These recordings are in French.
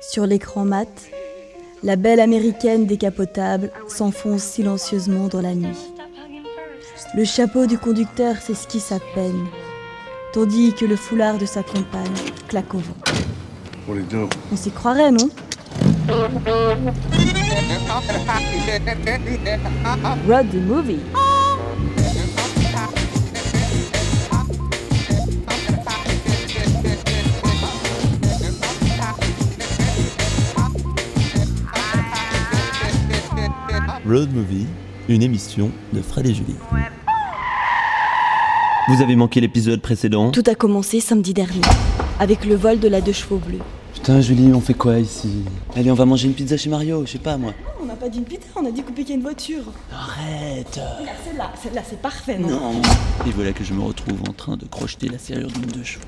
Sur l'écran mat, la belle américaine décapotable s'enfonce silencieusement dans la nuit. Le chapeau du conducteur s'esquisse à peine, tandis que le foulard de sa compagne claque au vent. On s'y croirait, non ? Road the movie. Road Movie, une émission de Fred et Julie. Vous avez manqué l'épisode précédent ? Tout a commencé samedi dernier, avec le vol de la 2 chevaux bleus. Putain Julie, on fait quoi ici ? Allez, on va manger une pizza chez Mario, je sais pas moi. On n'a pas dit une pizza, on a dit qu'on piquait une voiture. Arrête ! Regarde celle-là c'est parfait, non ? Non. Et voilà que je me retrouve en train de crocheter la serrure d'une 2 chevaux.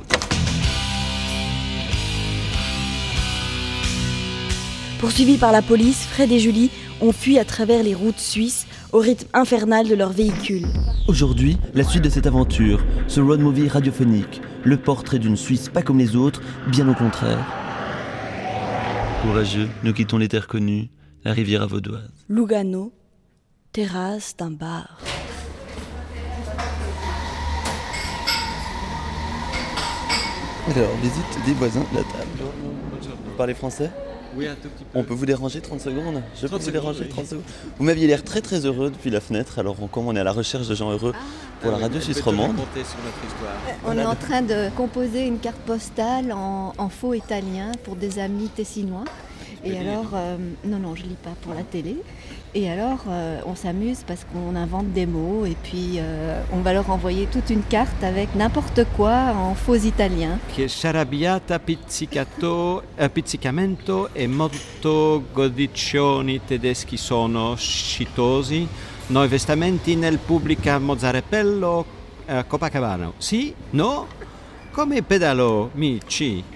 Poursuivis par la police, Fred et Julie ont fui à travers les routes suisses au rythme infernal de leur véhicule. Aujourd'hui, la suite de cette aventure, ce road movie radiophonique, le portrait d'une Suisse pas comme les autres, bien au contraire. Courageux, nous quittons les terres connues, la Riviera vaudoise. Lugano, terrasse d'un bar. Alors, visite des voisins de la table. Vous parlez français ? Oui, un tout petit peu. On peut vous déranger 30 secondes ? Je peux vous déranger 30 secondes. Vous m'aviez l'air très très heureux depuis la fenêtre, alors comme on est à la recherche de gens heureux pour la radio suisse romande. On est en train de composer une carte postale en faux italien pour des amis tessinois. Et alors, non, je lis pas pour la télé. Et alors, on s'amuse parce qu'on invente des mots et puis on va leur envoyer toute une carte avec n'importe quoi en faux italien. Sciarabiata, pizzicamento e molto godiccioni tedeschi sono scitosi. Noi vestimenti nel pubblica Mozzarella Copacabana. Sì? No? Come pedalo, mici?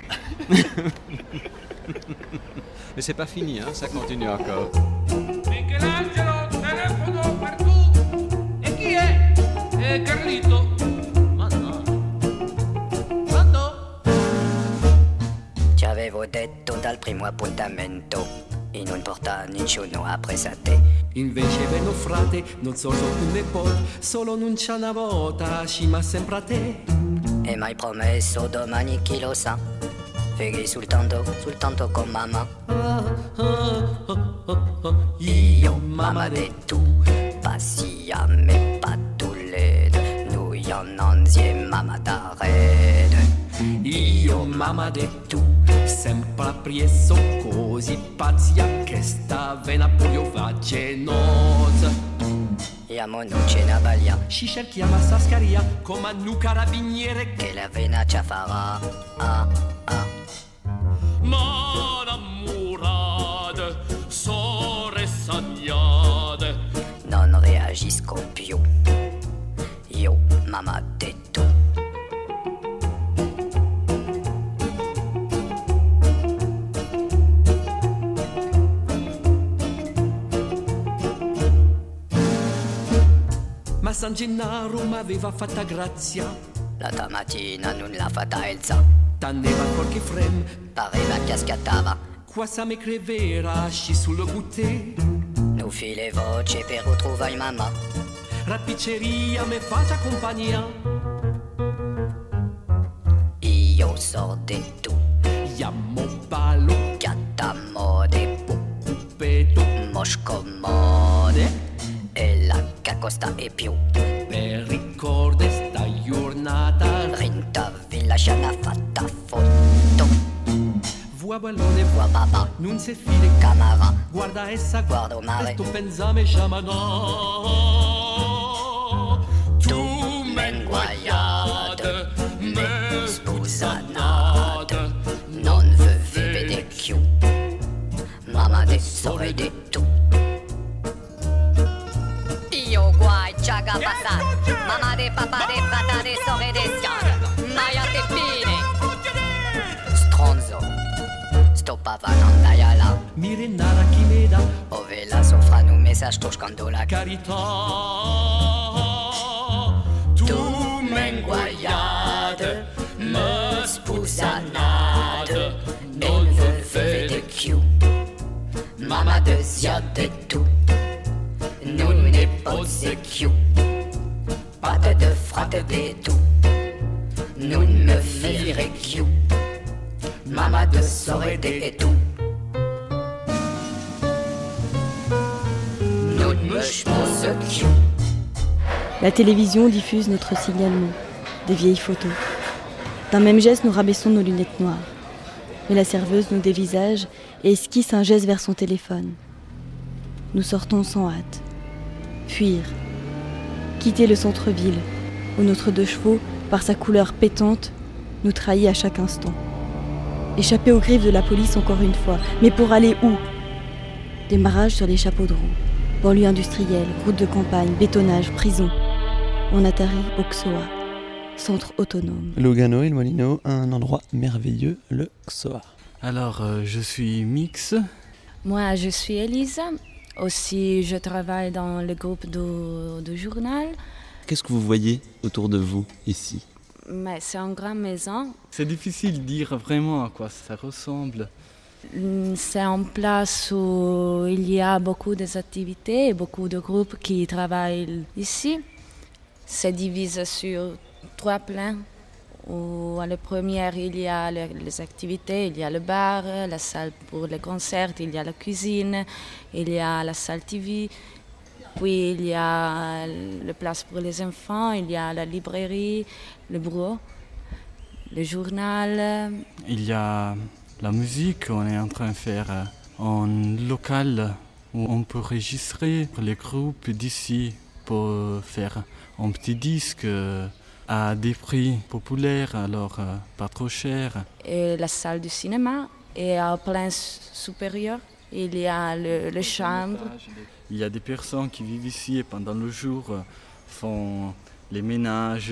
Mais c'est pas fini, hein, ça continue encore. Michelangelo, telefono partout. E chi è? Carlito. Ma no. Quando? Ti avevo detto dal primo appuntamento e non porta nessuno a te. Invece veno frate, non sono un nipote, solo non c'è una volta, ci ma sempre a te. E m'hai promesso domani chi lo sa, fighi soltanto con mamma. Io, mamma de tu, passiamo pattulle, noi non siamo mamma da red. Io, mamma de tu, sempre presso così pazzia che sta vena pure vaginosa. Iamo non ce ne baglia, ci cerchiamo a Sascaria come a nu carabiniere che la vena ci farà. Ma innamorate, sore sagnate, non reagisco più, io mamma de tu. ma San Gennaro m'aveva fatta grazia. La mattina non l'ha fatta Elsa, Tanneva qualche frem, pareva che scattava. qua sa me crevera, sci sul goûter. Nu file voce per ritrovare mamma. Rappiceria me faccia compagnia. Io so di tu, Iammo ballo, cattamode, cupeto, moscomode. E la cacosta e più, per ricorde sta giornata. Rinta villa c'ha fatta foto. Vuoi ballone, Qua papà, non si fide, camara, guarda essa, guardo mare. e tu pensame sciamano. Tu m'hai inguaiate, me spusanate, non vede più. Mamma de sore di tu. Io guai ciaga passata, mamma de papà de frata de sore de schiave, maia te pine. Stronzo, sto papa non daia là. Mirenara chi me dà Ove la sofra nu mesaj toscando la carità. Tu m'hai inguaiate, me spusanate, non vede pas de zia de tout. Nous n'est pas de pas de fratte des tout. Nous me ferait Q. Mama de saurait des tout. Nous me chose Q. La télévision diffuse notre signalement, des vieilles photos. D'un même geste, nous rabaissons nos lunettes noires. Mais la serveuse nous dévisage et esquisse un geste vers son téléphone. Nous sortons sans hâte. Fuir. Quitter le centre-ville, où notre deux chevaux, par sa couleur pétante, nous trahit à chaque instant. Échapper aux griffes de la police encore une fois. Mais pour aller où? Démarrage sur les chapeaux de roue. Banlieue industrielle, route de campagne, bétonnage, prison. On atterrit au XOA, centre autonome. Lugano et le Molino, un endroit merveilleux, le XOA. Alors, je suis Mix. Moi, je suis Elisa. Aussi, je travaille dans le groupe du journal. Qu'est-ce que vous voyez autour de vous, ici? Mais c'est une grande maison. C'est difficile de dire vraiment à quoi ça ressemble. C'est une place où il y a beaucoup d'activités et beaucoup de groupes qui travaillent ici. C'est divisé sur 3 plans. Où à la première, il y a les activités, il y a le bar, la salle pour les concerts, il y a la cuisine, il y a la salle TV. Puis il y a la place pour les enfants, il y a la librairie, le bureau, le journal. Il y a la musique, on est en train de faire un local où on peut enregistrer les groupes d'ici pour faire un petit disque à des prix populaires, alors pas trop cher. Et la salle du cinéma, et au plein supérieur, il y a le chambre. Il y a des personnes qui vivent ici et pendant le jour font les ménages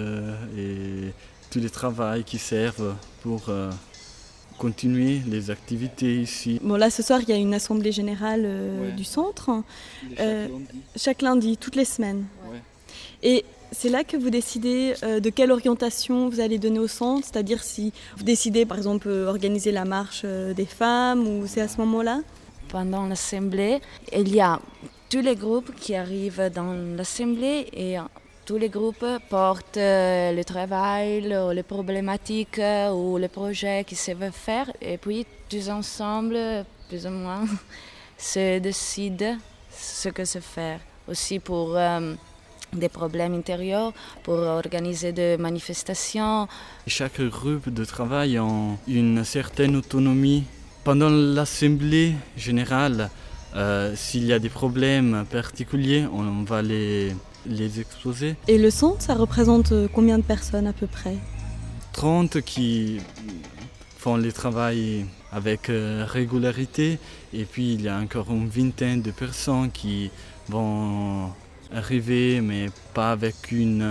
et tous les travaux qui servent pour continuer les activités ici. Bon, là, ce soir, il y a une assemblée générale du centre. Chaque lundi, toutes les semaines. Ouais. Et c'est là que vous décidez de quelle orientation vous allez donner au centre, c'est-à-dire si vous décidez, par exemple, organiser la marche des femmes, ou c'est à ce moment-là? Pendant l'assemblée, il y a tous les groupes qui arrivent dans l'assemblée et tous les groupes portent le travail, les problématiques ou les projets qu'ils savent faire. Et puis, tous ensemble, plus ou moins, se décident ce que se faire. Aussi pour des problèmes intérieurs, pour organiser des manifestations. Chaque groupe de travail a une certaine autonomie. Pendant l'assemblée générale, s'il y a des problèmes particuliers, on va les exposer. Et le centre, ça représente combien de personnes à peu près? 30 qui font le travail avec régularité, et puis il y a encore une vingtaine de personnes qui vont arriver, mais pas avec une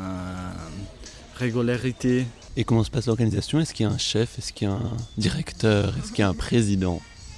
régularité. Et comment se passe l'organisation? Est-ce qu'il y a un chef? Est-ce qu'il y a un directeur? Est-ce qu'il y a un président?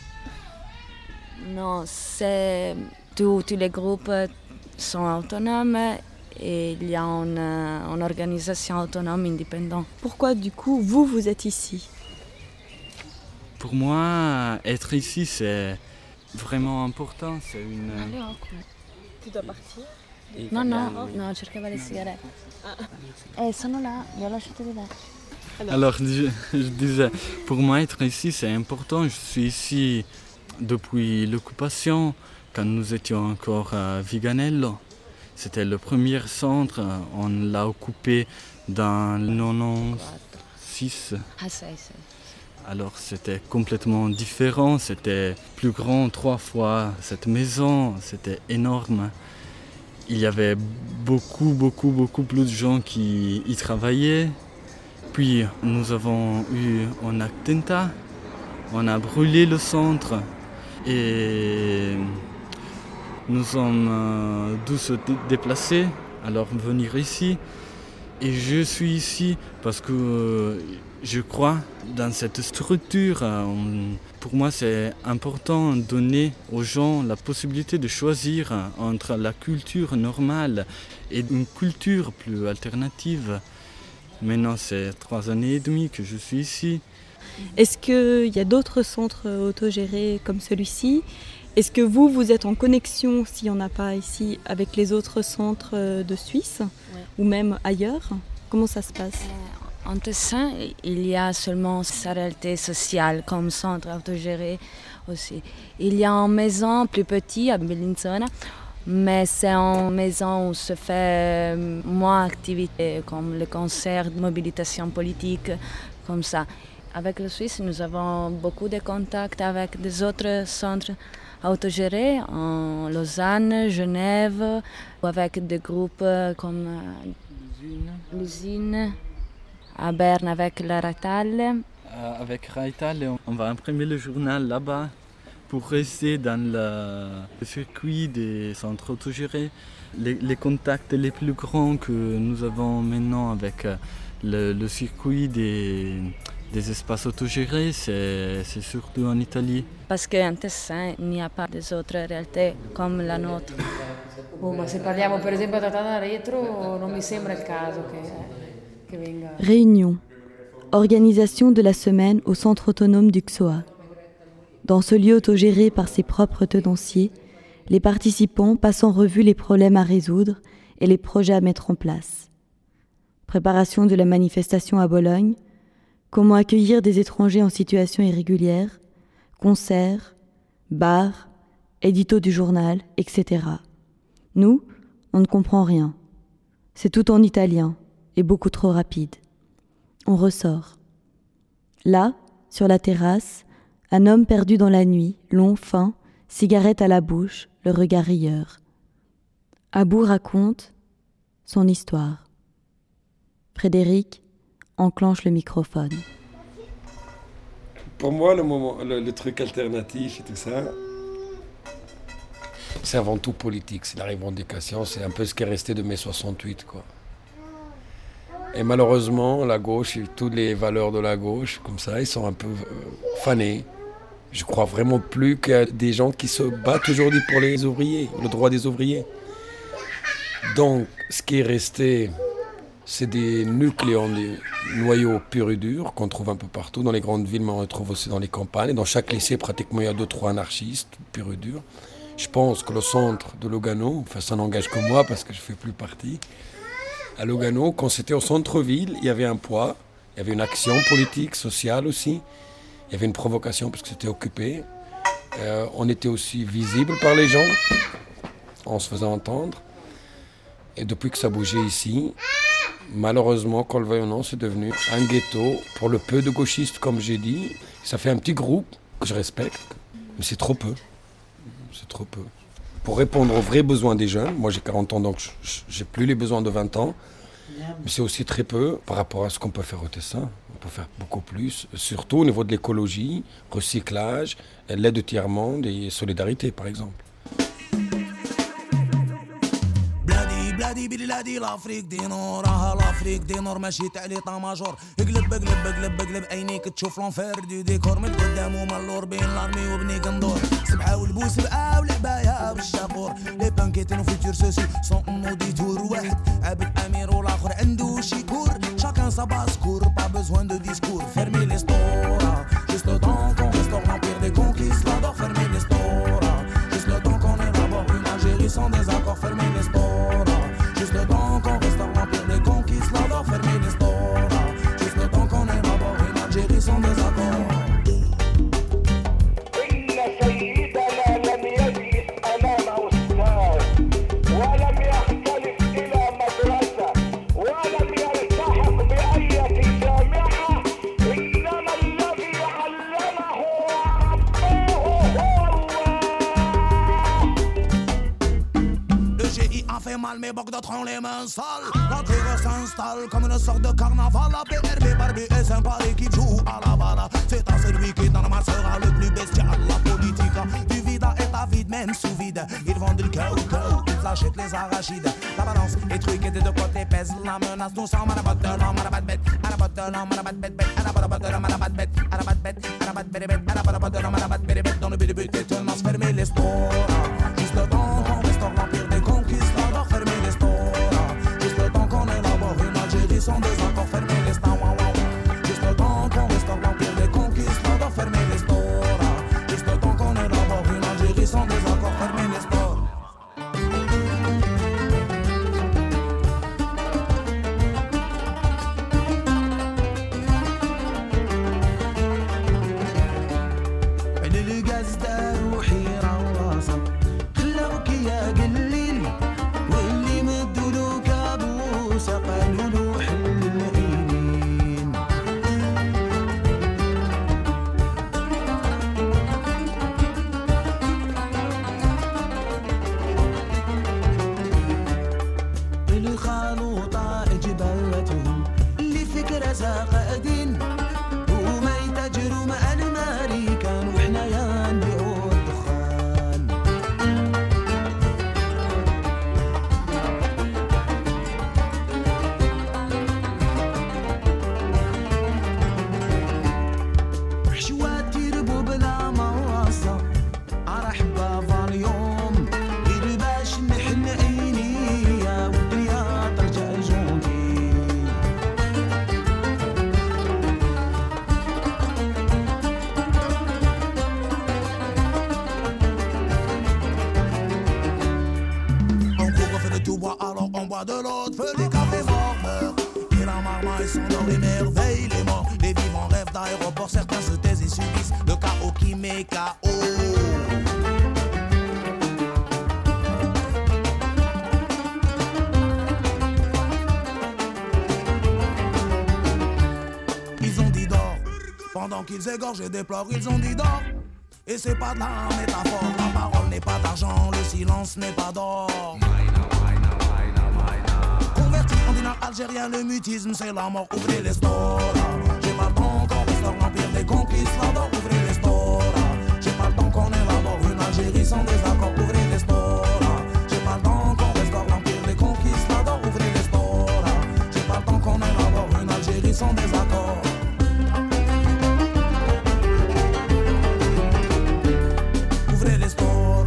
Non, tous les groupes sont autonomes et il y a une organisation autonome indépendante. Pourquoi du coup vous êtes ici? Pour moi, être ici c'est vraiment important. C'est une... Tu dois partir? No, cercava le sigarette. Sono là, io ho lasciato di là. Alors, je disais, pour moi, être ici, c'est important. Je suis ici depuis l'occupation, quand nous étions encore à Viganello. C'était le premier centre, on l'a occupé dans le 96. Alors, c'était complètement différent, c'était plus grand 3 fois cette maison, c'était énorme. Il y avait beaucoup plus de gens qui y travaillaient. Puis nous avons eu un attentat, on a brûlé le centre et nous sommes dû se déplacer, alors venir ici. Et je suis ici parce que je crois dans cette structure. Pour moi, c'est important de donner aux gens la possibilité de choisir entre la culture normale et une culture plus alternative. Maintenant, c'est 3 années et demie que je suis ici. Est-ce qu'il y a d'autres centres autogérés comme celui-ci? Est-ce que vous êtes en connexion, s'il n'y en a pas ici, avec les autres centres de Suisse ou même ailleurs? Comment ça se passe? En Tessin, il y a seulement sa réalité sociale comme centre autogéré aussi. Il y a une maison plus petite à Bellinzona, mais c'est une maison où se fait moins d'activités comme le concert, de mobilisation politique, comme ça. Avec la Suisse, nous avons beaucoup de contacts avec des autres centres autogérés en Lausanne, Genève, ou avec des groupes comme l'usine, à Berne avec la Raital. Avec Raital, on va imprimer le journal là-bas pour rester dans le circuit des centres autogérés. Les contacts les plus grands que nous avons maintenant avec le circuit des espaces autogérés, c'est surtout en Italie. Parce qu'en Tessin, il n'y a pas des autres réalités comme la nôtre. Ma se parliamo per esempio di trattata retro, non mi sembra il caso che venga. Réunion. Organisation de la semaine au centre autonome du XOA. Dans ce lieu autogéré par ses propres tenanciers, les participants passent en revue les problèmes à résoudre et les projets à mettre en place. Préparation de la manifestation à Bologne, comment accueillir des étrangers en situation irrégulière, concerts, bars, édito du journal, etc. Nous, on ne comprend rien. C'est tout en italien et beaucoup trop rapide. On ressort. Là, sur la terrasse, un homme perdu dans la nuit, long, fin, cigarette à la bouche, le regard rieur. Abou raconte son histoire. Frédéric enclenche le microphone. Pour moi, le truc alternatif et tout ça, c'est avant tout politique, c'est la revendication, c'est un peu ce qui est resté de mai 68, quoi. Et malheureusement, la gauche et toutes les valeurs de la gauche, comme ça, ils sont un peu fanés. Je crois vraiment plus qu'il y a des gens qui se battent aujourd'hui pour les ouvriers, le droit des ouvriers. Donc, ce qui est resté, c'est des nucléons, des noyaux purs et durs qu'on trouve un peu partout dans les grandes villes, mais on retrouve aussi dans les campagnes. Et dans chaque lycée, pratiquement, il y a 2-3 anarchistes purs et durs. Je pense que le centre de Lugano, enfin ça n'engage que moi parce que je ne fais plus partie, à Lugano, quand c'était au centre-ville, il y avait un poids, il y avait une action politique, sociale aussi, il y avait une provocation parce que c'était occupé. On était aussi visible par les gens, en se faisant entendre. Et depuis que ça bougeait ici, malheureusement, qu'on le veuille ou non, c'est devenu un ghetto pour le peu de gauchistes, comme j'ai dit. Ça fait un petit groupe que je respecte, mais c'est trop peu. C'est trop peu. Pour répondre aux vrais besoins des jeunes, moi j'ai 40 ans donc j'ai plus les besoins de 20 ans, mais c'est aussi très peu par rapport à ce qu'on peut faire au Tessin. On peut faire beaucoup plus, surtout au niveau de l'écologie, recyclage, l'aide au tiers-monde et solidarité par exemple. بلادي بلادي لافريك دي نورها لافريك دي نور ماشي تاع لي طاماجور اقلب اقلب اقلب اقلب عينيك تشوف لونفير دي ديكور من القدام ومن اللور بين لارمي وبني قندور سبعه والبوسبعه والعبايه بالشابور لي بانكيتين وفيتور سوسي سون نو ديتور واحد عبد امير والاخر عنده شيكور شاكان سا باسكور با بوزوان دو ديسكور فيرمي لي ستورا جوست لو طون كون ريستور l'empire des conquis l'adore fermer les stores juste le temps qu'on élabore une Algérie sans désaccord fermer les stores juste le temps qu'on restaure l'empire des conquis l'adore fermer les stores juste le temps qu'on élabore une Algérie sans désaccord. Mal, mais beaucoup d'autres ont les mains sales. La terreur s'installe comme une sorte de carnaval. La PRB Barbie est sympa et qui joue à la balle. C'est à celui qui dans la masse sera le plus bestial. La politique du vide est à vide, même sous vide. Ils vendent du coco, ils achètent les arachides. La balance est truquée des deux côtés, pèse la menace. Nous sommes à la botte de l'homme, à la batte bête, à la botte de l'homme, à la batte bête, à la botte de l'homme, à la batte bête, à la batte bête, à la batte bête, à la botte de l'homme, à la batte bête. Dans le but est de masse fermer les stores. Juste le temps qu'on restaure l'empire des conquis. Fermer les stores, juste le temps qu'on élabore une Algérie sans désaccord. Fermer les stores, juste le temps qu'on restaure l'empire des conquis. Fermer les stores, juste le temps qu'on élabore une Algérie sans désaccord. حشوات يربوا بلا مواسة أرحبا فاليوم غير باش نحن عينيا والدنيا ترجع جونتي On couvre feu de tout bois alors on boit de l'autre feu des cafés morts et la marmaille s'endort émerveille les morts. Les vivants rêvent d'aéroport, certains se taisent et subissent le chaos qui met KO. Ils ont dit d'or, pendant qu'ils égorgent et déplorent, ils ont dit d'or. Et c'est pas de la métaphore, la parole n'est pas d'argent, le silence n'est pas d'or. Converti en dinar algérien, le mutisme c'est la mort, ouvrez les stores. J'ai pas le temps qu'on restaure l'empire des conquistadors, ouvrez les stores. J'ai pas le temps qu'on élabore une Algérie sans désaccord, ouvrez les stores. J'ai pas le temps qu'on restaure l'empire des conquistadors, ouvrez les stores. J'ai pas le temps qu'on élabore une Algérie sans désaccord. Ouvrez les stores.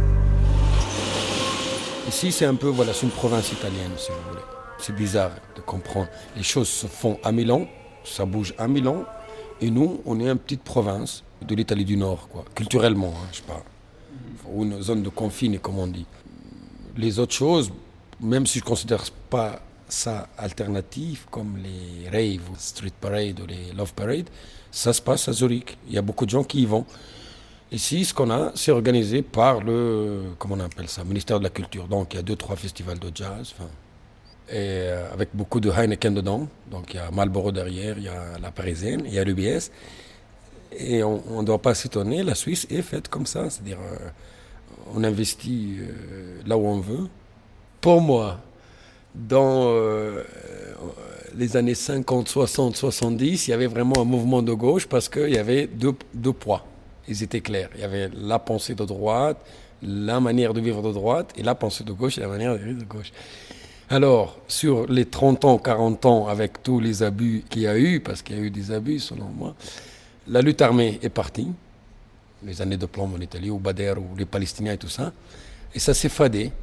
Ici, c'est un peu, voilà, c'est une province italienne, si vous voulez. C'est bizarre de comprendre. Les choses se font à Milan, ça bouge à Milan, et nous, on est une petite province de l'Italie du Nord, quoi. Culturellement, hein, je parle. Ou une zone de confine, comme on dit. Les autres choses, même si je ne considère pas ça alternatif, comme les raves, ou street parade ou les love parade, ça se passe à Zurich. Il y a beaucoup de gens qui y vont. Ici, ce qu'on a, c'est organisé par le, comment on appelle ça, ministère de la Culture. Donc, il y a 2-3 festivals de jazz, et avec beaucoup de Heineken dedans. Donc, il y a Marlboro derrière, il y a la Parisienne, il y a l'UBS. Et on ne doit pas s'étonner, la Suisse est faite comme ça. C'est-à-dire, on investit là où on veut. Pour moi, dans les années 50, 60, 70, il y avait vraiment un mouvement de gauche parce qu'il y avait deux poids. Ils étaient clairs. Il y avait la pensée de droite, la manière de vivre de droite, et la pensée de gauche et la manière de vivre de gauche. Alors, sur les 30 ans, 40 ans, avec tous les abus qu'il y a eu, parce qu'il y a eu des abus selon moi, la lutte armée est partie, les années de plomb en Italie, ou Bader, ou les Palestiniens et tout ça, et ça s'est fadé.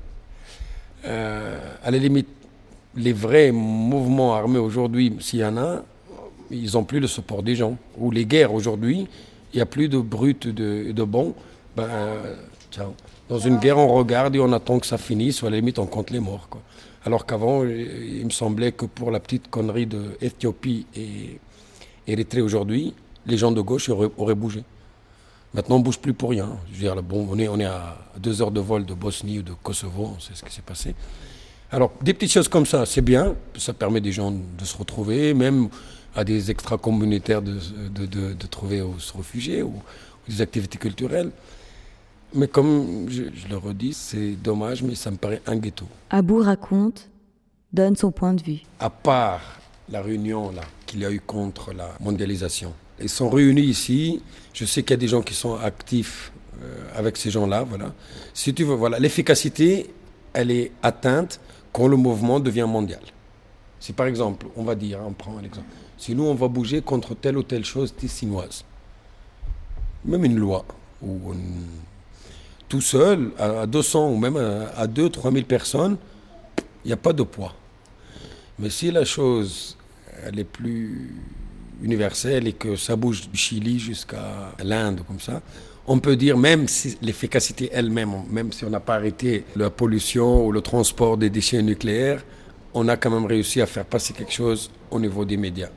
À la limite, les vrais mouvements armés aujourd'hui, s'il y en a, ils n'ont plus le support des gens. Ou les guerres aujourd'hui, il n'y a plus de brut et de bon. Ciao. Dans une guerre, on regarde et on attend que ça finisse, ou à la limite, on compte les morts, quoi. Alors qu'avant, il me semblait que pour la petite connerie d'Éthiopie et Érythrée aujourd'hui, les gens de gauche auraient bougé. Maintenant, on ne bouge plus pour rien. Je veux dire, bon, on est à 2 heures de vol de Bosnie ou de Kosovo, on sait ce qui s'est passé. Alors, des petites choses comme ça, c'est bien. Ça permet des gens de se retrouver, même à des extra-communautaires de trouver où se réfugier ou des activités culturelles. Mais comme je le redis, c'est dommage, mais ça me paraît un ghetto. Abou raconte, donne son point de vue. À part la réunion là qu'il y a eu contre la mondialisation, ils sont réunis ici. Je sais qu'il y a des gens qui sont actifs avec ces gens-là. Voilà. Si tu veux, voilà, l'efficacité, elle est atteinte quand le mouvement devient mondial. Si par exemple, on va dire, on prend un exemple, si nous on va bouger contre telle ou telle chose tessinoise, même une loi, ou tout seul, à 200 ou même à 2-3 000 personnes, il n'y a pas de poids. Mais si la chose elle est plus universelle et que ça bouge du Chili jusqu'à l'Inde, comme ça, on peut dire, même si l'efficacité elle-même, même si on n'a pas arrêté la pollution ou le transport des déchets nucléaires, on a quand même réussi à faire passer quelque chose au niveau des médias.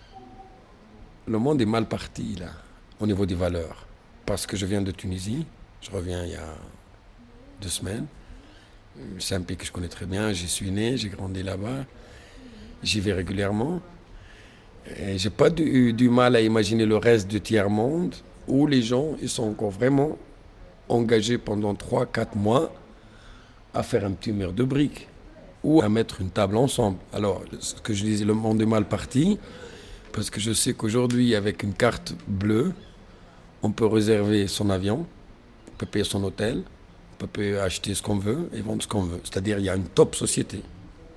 Le monde est mal parti, là, au niveau des valeurs. Parce que je viens de Tunisie, je reviens il y a 2 semaines. C'est un pays que je connais très bien, j'y suis né, j'ai grandi là-bas. J'y vais régulièrement. Et j'ai pas du mal à imaginer le reste du tiers-monde où les gens ils sont encore vraiment engagés pendant 3-4 mois à faire un petit mur de briques ou à mettre une table ensemble. Alors, ce que je disais, le monde est mal parti, parce que je sais qu'aujourd'hui, avec une carte bleue, on peut réserver son avion, on peut payer son hôtel, on peut acheter ce qu'on veut et vendre ce qu'on veut. C'est-à-dire, il y a une top société.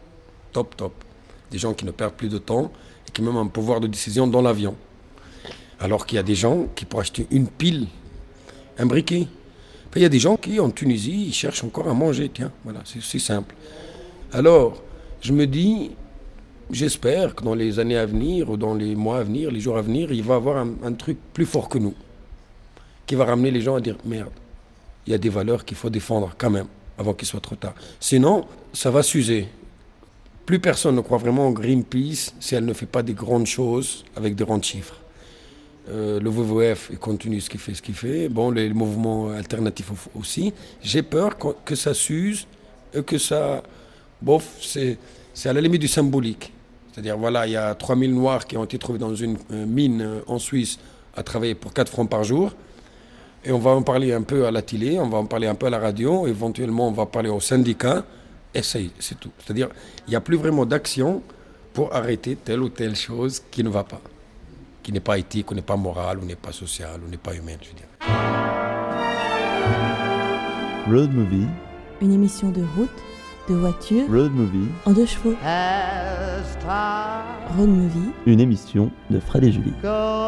Top. Des gens qui ne perdent plus de temps et qui ont même un pouvoir de décision dans l'avion. Alors qu'il y a des gens qui, pour acheter une pile, un briquet. Puis il y a des gens qui, en Tunisie, ils cherchent encore à manger. Tiens, voilà, c'est simple. Alors, je me dis, j'espère que dans les années à venir, ou dans les mois à venir, les jours à venir, il va y avoir un truc plus fort que nous, qui va ramener les gens à dire, merde, il y a des valeurs qu'il faut défendre quand même, avant qu'il soit trop tard. Sinon, ça va s'user. Plus personne ne croit vraiment en Greenpeace si elle ne fait pas des grandes choses avec des grands chiffres. Le WWF il continue ce qu'il fait. Bon, les mouvements alternatifs aussi. J'ai peur que ça s'use et que ça... Bof, c'est à la limite du symbolique. C'est-à-dire, voilà, il y a 3000 Noirs qui ont été trouvés dans une mine en Suisse à travailler pour 4 francs par jour. Et on va en parler un peu à la télé, on va en parler un peu à la radio, éventuellement on va parler aux syndicats. Et c'est tout. C'est-à-dire, il n'y a plus vraiment d'action pour arrêter telle ou telle chose qui ne va pas. Qui n'est pas éthique, ou n'est pas morale, ou n'est pas sociale, ou n'est pas humaine, je veux dire. Road Movie. Une émission de route, de voiture, Road Movie. en 2 chevaux. Road Movie. Une émission de Fred et Julie.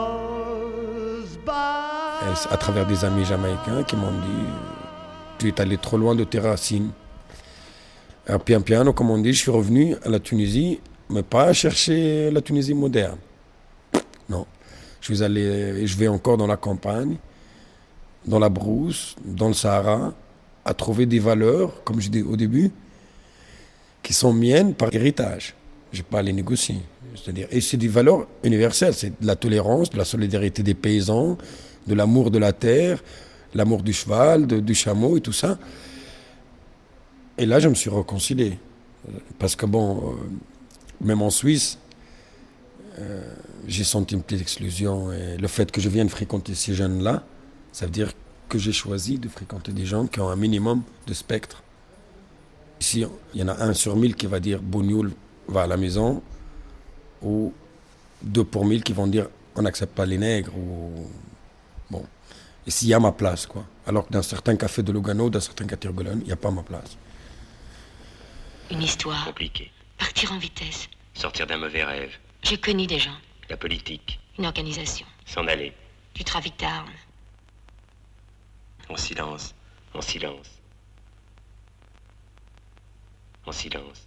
À travers des amis jamaïcains qui m'ont dit « Tu es allé trop loin de tes racines ». À pian piano, comme on dit, je suis revenu à la Tunisie, mais pas chercher la Tunisie moderne. Non. Je vais encore dans la campagne, dans la brousse, dans le Sahara, à trouver des valeurs, comme je dis au début, qui sont miennes par héritage. Je ne vais pas les négocier. C'est-à-dire, et c'est des valeurs universelles. C'est de la tolérance, de la solidarité des paysans, de l'amour de la terre, l'amour du cheval, du chameau et tout ça. Et là, je me suis réconcilié. Parce que bon, même en Suisse, j'ai senti une petite exclusion. Et le fait que je vienne fréquenter ces jeunes-là, ça veut dire que j'ai choisi de fréquenter des gens qui ont un minimum de spectre. Ici, il y en a 1 sur 1000 qui va dire « Bougnoul va à la maison » ou 2 pour 1000 qui vont dire « On n'accepte pas les nègres » ou... Bon. Et s'il y a ma place, quoi. Alors que dans certains cafés de Lugano, dans certains Catirgolone, il n'y a pas ma place. Une histoire. Compliqué. Partir en vitesse. Sortir d'un mauvais rêve. J'ai connu des gens. La politique. Une organisation. S'en aller. Du trafic d'armes. En silence. En silence. En silence.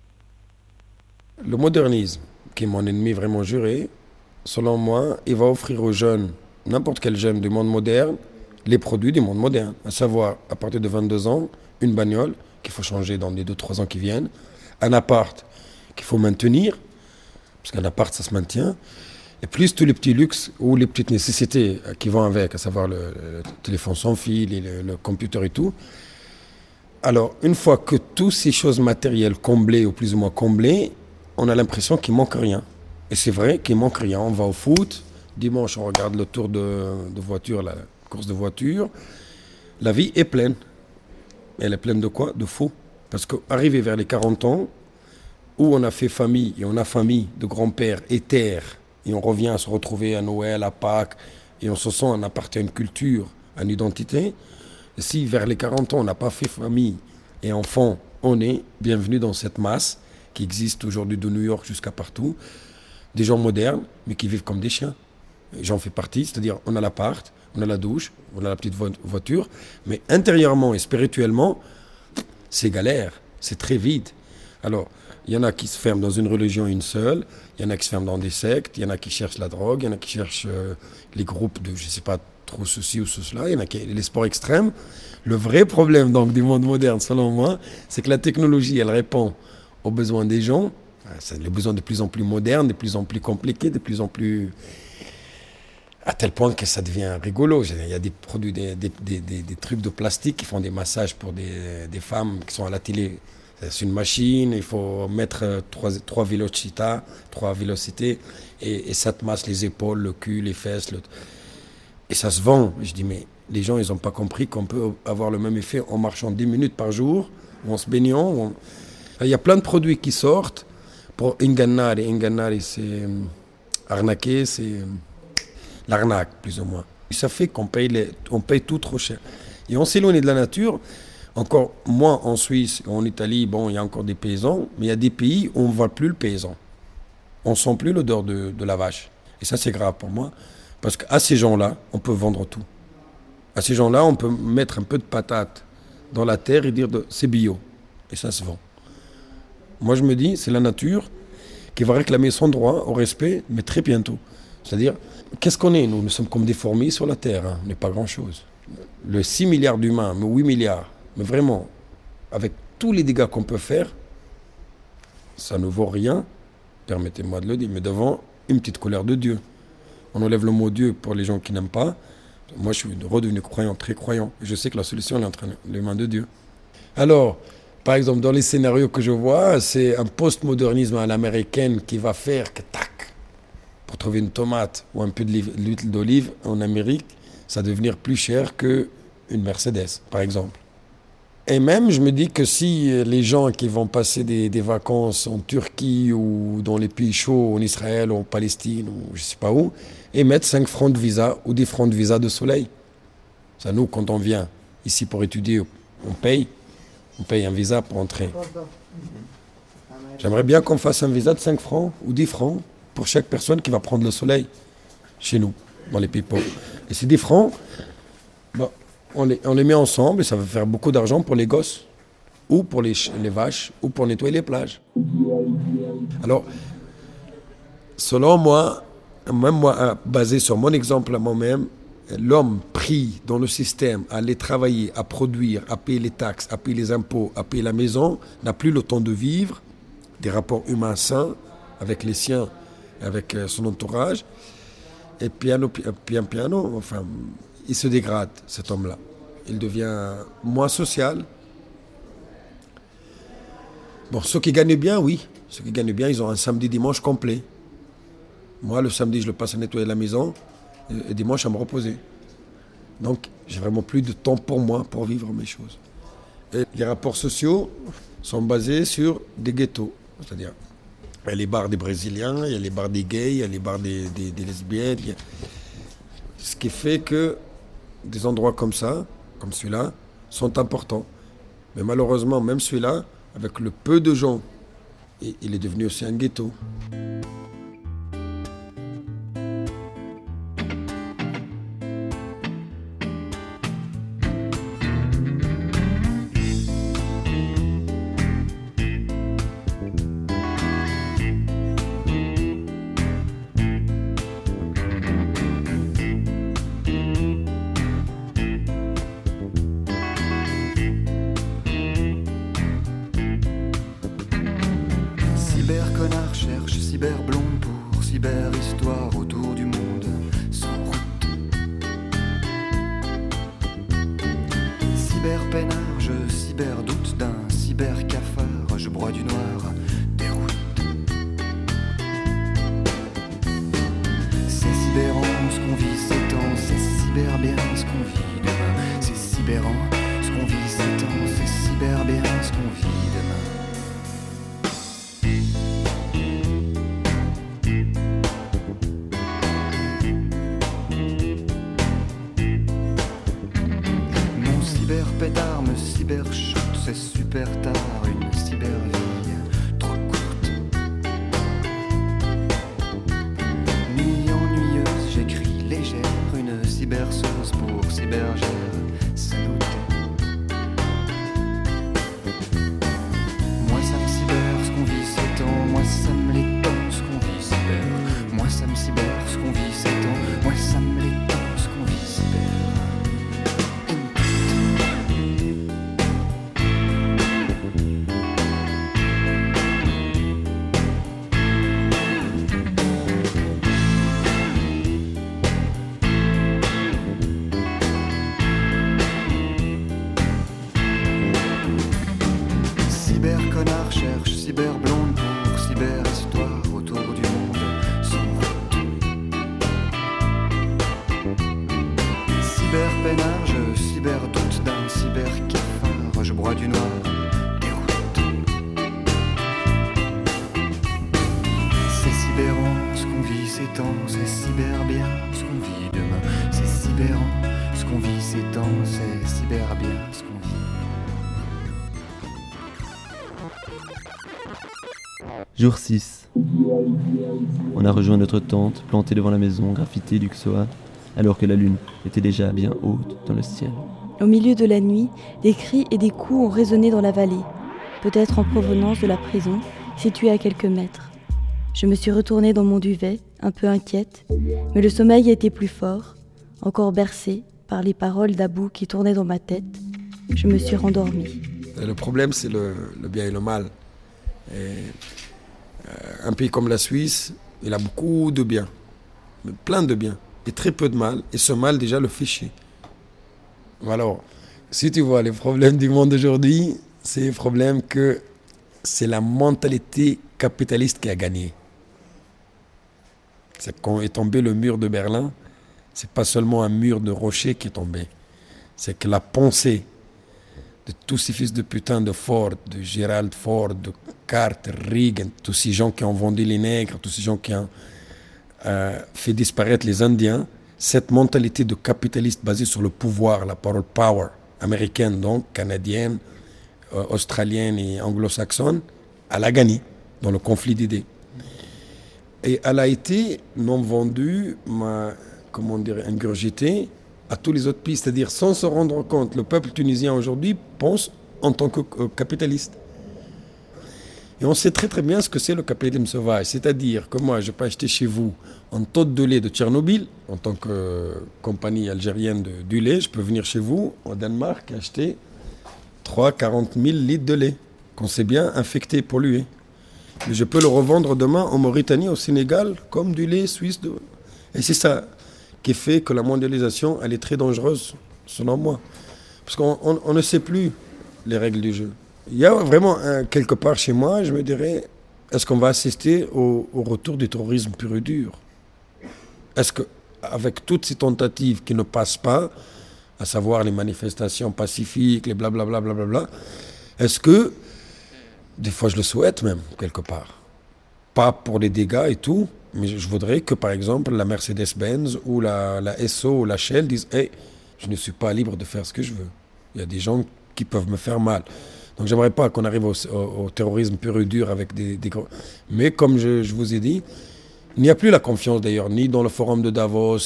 Le modernisme, qui est mon ennemi vraiment juré, selon moi, il va offrir aux jeunes, n'importe quel jeune du monde moderne, les produits du monde moderne. À savoir, à partir de 22 ans, une bagnole qu'il faut changer dans les 2-3 ans qui viennent, un appart qu'il faut maintenir, parce qu'un appart, ça se maintient, et plus tous les petits luxes ou les petites nécessités qui vont avec, à savoir le téléphone sans fil, et le computer et tout. Alors, une fois que toutes ces choses matérielles comblées ou plus ou moins comblées, on a l'impression qu'il manque rien. Et c'est vrai qu'il manque rien. On va au foot, dimanche on regarde le tour de voiture, la course de voiture. La vie est pleine. Elle est pleine de quoi? De faux. Parce qu'arrivé vers les 40 ans, où on a fait famille, et on a famille de grands-pères et terre, et on revient à se retrouver à Noël, à Pâques, et on se sent, on appartient à une culture, à une identité. Et si vers les 40 ans, on n'a pas fait famille et enfants, on est bienvenu dans cette masse qui existe aujourd'hui de New York jusqu'à partout, des gens modernes, mais qui vivent comme des chiens. J'en fais partie, c'est-à-dire on a l'appart, on a la douche, on a la petite voiture, mais intérieurement et spirituellement, c'est galère, c'est très vide. Alors, il y en a qui se ferment dans une religion une seule, il y en a qui se ferment dans des sectes, il y en a qui cherchent la drogue, il y en a qui cherchent les groupes de, je ne sais pas, trop ceci ou cela, il y en a qui les sports extrêmes. Le vrai problème donc du monde moderne, selon moi, c'est que la technologie, elle répond aux besoins des gens. C'est les besoins de plus en plus modernes, de plus en plus compliqués, de plus en plus... à tel point que ça devient rigolo. Il y a des produits, des trucs de plastique qui font des massages pour des femmes qui sont à la télé. C'est une machine, il faut mettre 3 vélocités, et ça te masse les épaules, le cul, les fesses. Et ça se vend. Je dis, mais les gens, ils n'ont pas compris qu'on peut avoir le même effet en marchant 10 minutes par jour, ou en se baignant. Il y a plein de produits qui sortent pour ingannare. Ingannare, c'est arnaquer, c'est l'arnaque, plus ou moins. Et ça fait qu'on paye tout trop cher. Et on s'éloigne de la nature. Encore moins en Suisse, en Italie, bon, il y a encore des paysans, mais il y a des pays où on ne voit plus le paysan. On ne sent plus l'odeur de la vache. Et ça, c'est grave pour moi. Parce qu'à ces gens-là, on peut vendre tout. À ces gens-là, on peut mettre un peu de patate dans la terre et dire c'est bio. Et ça se vend. Moi, je me dis, c'est la nature qui va réclamer son droit au respect, mais très bientôt. C'est-à-dire, qu'est-ce qu'on est, nous ? Nous sommes comme des fourmis sur la terre, hein. On n'est pas grand-chose. Le 6 milliards d'humains, mais 8 milliards, mais vraiment, avec tous les dégâts qu'on peut faire, ça ne vaut rien, permettez-moi de le dire, mais devant une petite colère de Dieu. On enlève le mot Dieu pour les gens qui n'aiment pas. Moi, je suis redevenu croyant, très croyant. Je sais que la solution est entre les mains de Dieu. Alors, par exemple, dans les scénarios que je vois, c'est un postmodernisme à l'américaine qui va faire que, tac, pour trouver une tomate ou un peu d'huile d'olive en Amérique, ça va devenir plus cher qu'une Mercedes, par exemple. Et même, je me dis que si les gens qui vont passer des vacances en Turquie ou dans les pays chauds, en Israël ou en Palestine ou je ne sais pas où, et mettent 5 francs de visa ou 10 francs de visa de soleil. Ça, nous, quand on vient ici pour étudier, on paye un visa pour entrer. J'aimerais bien qu'on fasse un visa de 5 francs ou 10 francs pour chaque personne qui va prendre le soleil chez nous, dans les pays pauvres. Et ces 10 francs, bon, on les met ensemble et ça va faire beaucoup d'argent pour les gosses, ou pour les vaches, ou pour nettoyer les plages. Alors, selon moi, même moi, basé sur mon exemple à moi-même, l'homme pris dans le système à aller travailler, à produire, à payer les taxes, à payer les impôts, à payer la maison, n'a plus le temps de vivre des rapports humains sains avec les siens, avec son entourage. Et piano, enfin, il se dégrade, cet homme-là. Il devient moins social. Bon, ceux qui gagnent bien, oui. Ceux qui gagnent bien, ils ont un samedi-dimanche complet. Moi, le samedi, je le passe à nettoyer la maison. Et dimanche, à me reposer. Donc, j'ai vraiment plus de temps pour moi, pour vivre mes choses. Et les rapports sociaux sont basés sur des ghettos. C'est-à-dire, il y a les bars des Brésiliens, il y a les bars des gays, il y a les bars des lesbiennes. Ce qui fait que des endroits comme ça, comme celui-là, sont importants. Mais malheureusement, même celui-là, avec le peu de gens, il est devenu aussi un ghetto. Cyberconnard cherche cyberblonde pour cyberhistoire autour du monde sans route. Cyberpeinard, je cyberdoute d'un cybercafard, je broie du noir, des routes. C'est cyberant ce qu'on vit ces temps, c'est cyber bien ce qu'on vit demain. C'est cyberant ce qu'on vit ces temps, c'est cyber bien ce qu'on vit demain. Pétard me cybershot, c'est super tard, une cybervie trop courte. Nuit ennuyeuse, j'écris légère, une cyberseuse pour cybergère, saluté. Moi ça me cyber ce qu'on vit ces temps, moi ça me l'étend ce qu'on vit cyber. Moi ça me cyber ce qu'on vit ces temps, moi ça me l'étend ce qu'on vit cyber. Cyberconnard cherche cyberblonde pour cyberhistoire autour du monde sans route. Cyberpeinard, je cyberdoute d'un cybercafard, je broie du noir, des routes. C'est cyberant ce qu'on vit ces temps, c'est cyber bien ce qu'on vit demain. C'est cyberant ce qu'on vit ces temps, c'est cyber bien ce qu'on vit. Jour 6. On a rejoint notre tente, plantée devant la maison, graffitée du Xoa, alors que la lune était déjà bien haute dans le ciel. Au milieu de la nuit, des cris et des coups ont résonné dans la vallée, peut-être en provenance de la prison, située à quelques mètres. Je me suis retournée dans mon duvet, un peu inquiète, mais le sommeil a été plus fort. Encore bercée par les paroles d'Abou qui tournaient dans ma tête, je me suis rendormie. Le problème, c'est le bien et le mal. Et, un pays comme la Suisse, il a beaucoup de biens, plein de biens, et très peu de mal. Et ce mal, déjà, le fait chier. Alors, si tu vois les problèmes du monde aujourd'hui, c'est le problème que c'est la mentalité capitaliste qui a gagné. C'est quand est tombé le mur de Berlin, c'est pas seulement un mur de rochers qui est tombé, c'est que la pensée de tous ces fils de putain de Ford, de Gerald Ford, de Carter, Reagan, tous ces gens qui ont vendu les nègres, tous ces gens qui ont fait disparaître les Indiens, cette mentalité de capitaliste basée sur le pouvoir, la parole power, américaine donc, canadienne, australienne et anglo-saxonne, elle a gagné dans le conflit d'idées. Et elle a été non vendue, ingurgitée à tous les autres pays. C'est-à-dire, sans se rendre compte, le peuple tunisien aujourd'hui pense en tant que capitaliste. Et on sait très très bien ce que c'est le capitalisme sauvage. C'est-à-dire que moi, je peux acheter chez vous une tonne de lait de Tchernobyl, en tant que compagnie algérienne du lait, je peux venir chez vous, au Danemark, et acheter 40 000 litres de lait, qu'on sait bien infecté, pollué. Mais je peux le revendre demain en Mauritanie, au Sénégal, comme du lait suisse. Et c'est ça qui fait que la mondialisation, elle est très dangereuse, selon moi. Parce qu'on ne sait plus les règles du jeu. Il y a vraiment, quelque part chez moi, je me dirais, est-ce qu'on va assister au retour du terrorisme pur et dur? Est-ce qu'avec toutes ces tentatives qui ne passent pas, à savoir les manifestations pacifiques, les blablabla, blablabla, est-ce que, des fois je le souhaite même, quelque part, pas pour les dégâts et tout, mais je voudrais que, par exemple, la Mercedes-Benz ou la SO ou la Shell disent « Hey, je ne suis pas libre de faire ce que je veux. Il y a des gens qui peuvent me faire mal. » Donc j'aimerais pas qu'on arrive au terrorisme pur et dur avec des gros... Mais comme je vous ai dit, il n'y a plus la confiance d'ailleurs, ni dans le forum de Davos.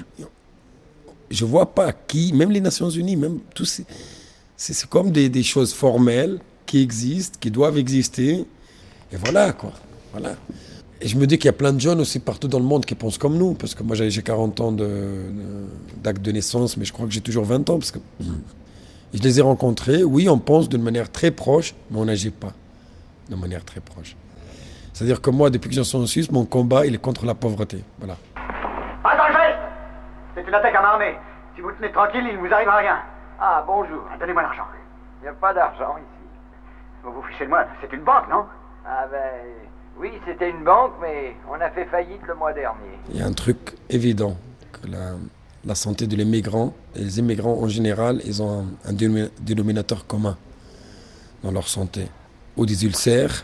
Je ne vois pas qui, même les Nations Unies, même tous c'est comme des choses formelles qui existent, qui doivent exister. Et voilà, quoi. Voilà. Et je me dis qu'il y a plein de jeunes aussi partout dans le monde qui pensent comme nous, parce que moi j'ai 40 ans d'acte de naissance, mais je crois que j'ai toujours 20 ans, parce que je les ai rencontrés. Oui, on pense d'une manière très proche, mais on n'agit pas de manière très proche. C'est-à-dire que moi, depuis que je suis en Suisse, mon combat, il est contre la pauvreté. Voilà. Pas danger! C'est une attaque à main armée. Si vous tenez tranquille, il ne vous arrivera rien. Ah, bonjour. Donnez-moi l'argent. Il n'y a pas d'argent ici. Vous vous fichez de moi, c'est une banque, non? Ah ben, oui, c'était une banque, mais on a fait faillite le mois dernier. Il y a un truc évident, que la santé de l'immigrant, et les immigrants en général, ils ont un dénominateur commun dans leur santé. Ou des ulcères.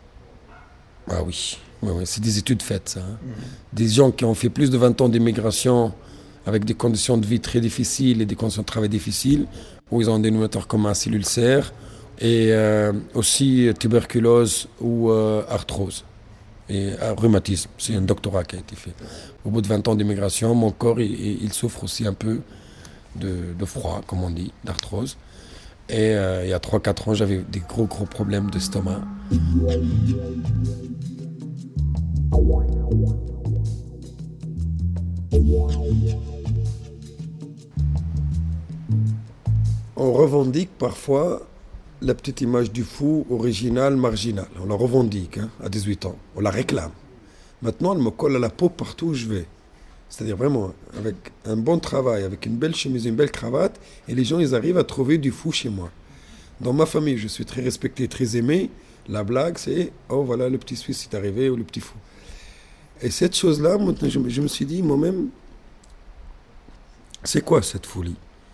Ah oui, c'est des études faites, ça. Hein. Des gens qui ont fait plus de 20 ans d'immigration avec des conditions de vie très difficiles et des conditions de travail difficiles, où ils ont un dénominateur commun, c'est l'ulcère, et aussi tuberculose ou arthrose. Et rhumatisme, c'est un doctorat qui a été fait. Au bout de 20 ans d'immigration, mon corps, il souffre aussi un peu de froid, comme on dit, d'arthrose. Et il y a 3-4 ans, j'avais des gros problèmes d'estomac. On revendique parfois la petite image du fou original, marginal. On la revendique à 18 ans. On la réclame. Maintenant, elle me colle à la peau partout où je vais. C'est-à-dire vraiment, avec un bon travail, avec une belle chemise, une belle cravate, et les gens, ils arrivent à trouver du fou chez moi. Dans ma famille, je suis très respecté, très aimé. La blague, c'est « Oh, voilà, le petit Suisse est arrivé » ou « le petit fou ». Et cette chose-là, je me suis dit moi-même, c'est quoi cette folie?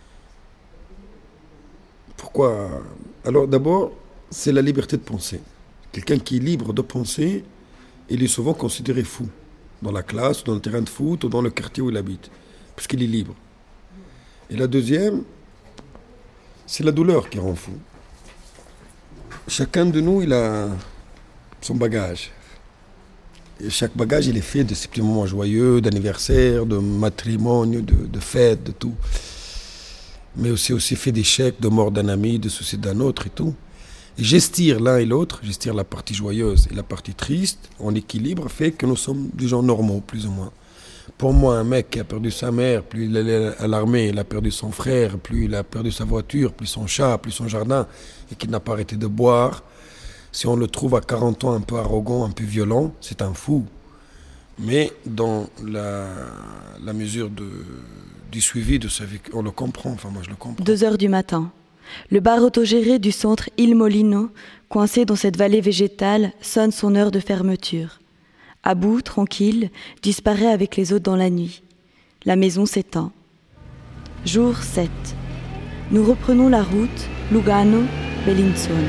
Pourquoi? Alors d'abord, c'est la liberté de penser. Quelqu'un qui est libre de penser, il est souvent considéré fou. Dans la classe, dans le terrain de foot, ou dans le quartier où il habite. Puisqu'il est libre. Et la deuxième, c'est la douleur qui rend fou. Chacun de nous, il a son bagage. Et chaque bagage, il est fait de ces petits moments joyeux, d'anniversaire, de matrimonio, de fêtes, de tout. Mais aussi fait d'échecs, de mort d'un ami, de suicide d'un autre et tout. Et j'estire l'un et l'autre, j'estire la partie joyeuse et la partie triste, en équilibre, fait que nous sommes des gens normaux, plus ou moins. Pour moi, un mec qui a perdu sa mère, plus il est à l'armée, il a perdu son frère, plus il a perdu sa voiture, plus son chat, plus son jardin, et qui n'a pas arrêté de boire, si on le trouve à 40 ans un peu arrogant, un peu violent, c'est un fou. Mais dans la mesure du suivi de sa vie, on le comprend, enfin moi je le comprends. 2h du matin. Le bar autogéré du centre Il Molino, coincé dans cette vallée végétale, sonne son heure de fermeture. Abou, tranquille, disparaît avec les autres dans la nuit. La maison s'éteint. Jour 7. Nous reprenons la route Lugano, Bellinzona.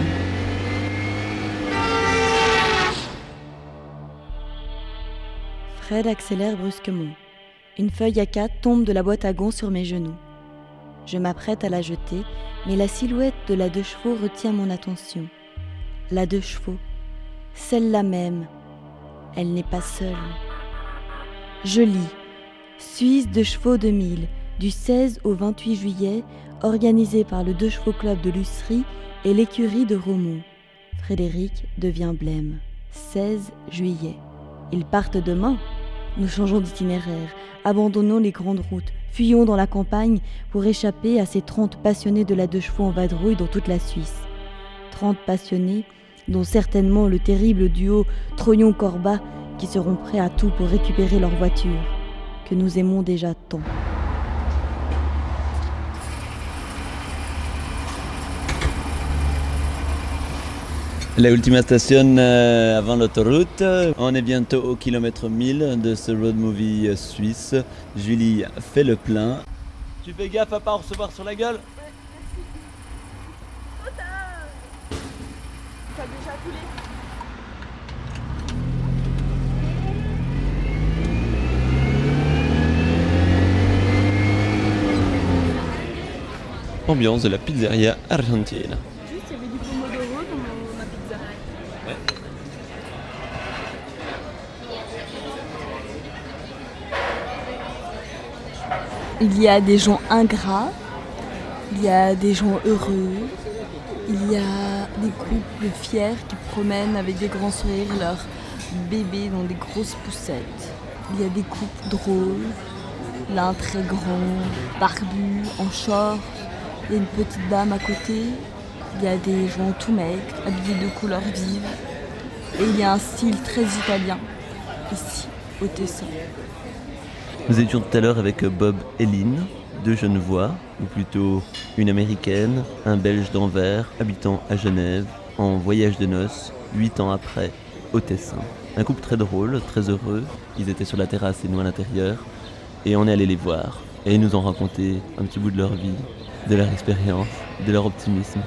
Fred accélère brusquement. Une feuille A4 tombe de la boîte à gants sur mes genoux. Je m'apprête à la jeter, mais la silhouette de la 2 chevaux retient mon attention. La 2 chevaux, celle-là même. Elle n'est pas seule. Je lis « Suisse 2 chevaux 2000, du 16 au 28 juillet, organisé par le 2 chevaux club de Lussery et l'écurie de Romont. Frédéric devient blême. 16 juillet. Ils partent demain. Nous changeons d'itinéraire, abandonnons les grandes routes, fuyons dans la campagne pour échapper à ces 30 passionnés de la 2 chevaux en vadrouille dans toute la Suisse. 30 passionnés, dont certainement le terrible duo Troyon-Corba, qui seront prêts à tout pour récupérer leur voiture, que nous aimons déjà tant. La ultima station avant l'autoroute. On est bientôt au kilomètre 1000 de ce road movie suisse. Julie fait le plein. Tu fais gaffe à pas en recevoir sur la gueule? Ouais, merci. Trop tard. Ça a déjà coulé. Ambiance de la pizzeria argentine. Juste, il y avait du pomodoro dans ma pizza. Ouais. Il y a des gens ingrats, il y a des gens heureux, il y a des couples fiers qui promènent avec des grands sourires leurs bébés dans des grosses poussettes. Il y a des couples drôles, l'un très grand, barbu, en short. Il y a une petite dame à côté, il y a des gens tout maigres, habillés de couleurs vives. Et il y a un style très italien, ici, au Tessin. Nous étions tout à l'heure avec Bob et Lynn, 2 Genevois, ou plutôt une Américaine, un Belge d'Anvers, habitant à Genève, en voyage de noces, 8 ans après, au Tessin. Un couple très drôle, très heureux, ils étaient sur la terrasse et nous à l'intérieur, et on est allé les voir, et ils nous ont raconté un petit bout de leur vie, de leur expérience, de leur optimisme.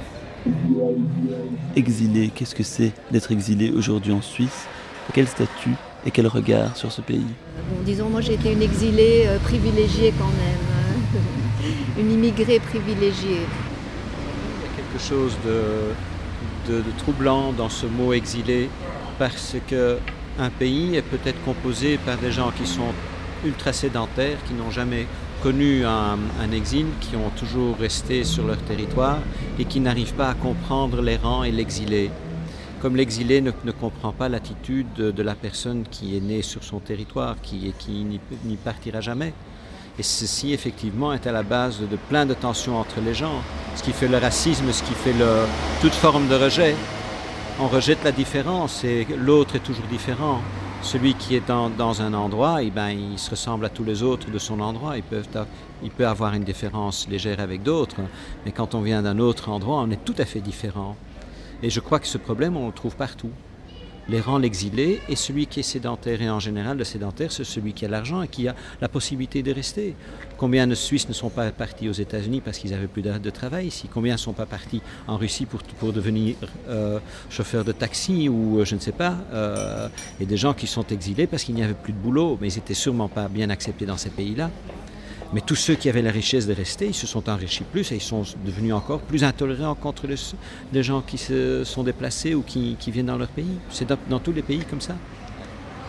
Exilé, qu'est-ce que c'est d'être exilé aujourd'hui en Suisse? Quel statut et quel regard sur ce pays? Bon, disons, moi j'ai été une exilée privilégiée quand même, une immigrée privilégiée. Il y a quelque chose de troublant dans ce mot exilé, parce qu'un pays est peut-être composé par des gens qui sont ultra sédentaires, qui n'ont jamais connu un exil, qui ont toujours resté sur leur territoire et qui n'arrivent pas à comprendre l'errant et l'exilé. Comme l'exilé ne comprend pas l'attitude de la personne qui est née sur son territoire, qui n'y partira jamais. Et ceci, effectivement, est à la base de plein de tensions entre les gens. Ce qui fait le racisme, ce qui fait toute forme de rejet. On rejette la différence et l'autre est toujours différent. Celui qui est dans un endroit, eh ben, il se ressemble à tous les autres de son endroit. Il peut avoir une différence légère avec d'autres, mais quand on vient d'un autre endroit, on est tout à fait différent. Et je crois que ce problème, on le trouve partout. L'errant, l'exilé, et celui qui est sédentaire. Et en général, le sédentaire, c'est celui qui a l'argent et qui a la possibilité de rester. Combien de Suisses ne sont pas partis aux États-Unis parce qu'ils n'avaient plus de travail ici? Combien ne sont pas partis en Russie pour devenir chauffeurs de taxi ou je ne sais pas? Et des gens qui sont exilés parce qu'il n'y avait plus de boulot, mais ils n'étaient sûrement pas bien acceptés dans ces pays-là. Mais tous ceux qui avaient la richesse de rester, ils se sont enrichis plus et ils sont devenus encore plus intolérants contre les gens qui se sont déplacés ou qui viennent dans leur pays. C'est dans tous les pays comme ça.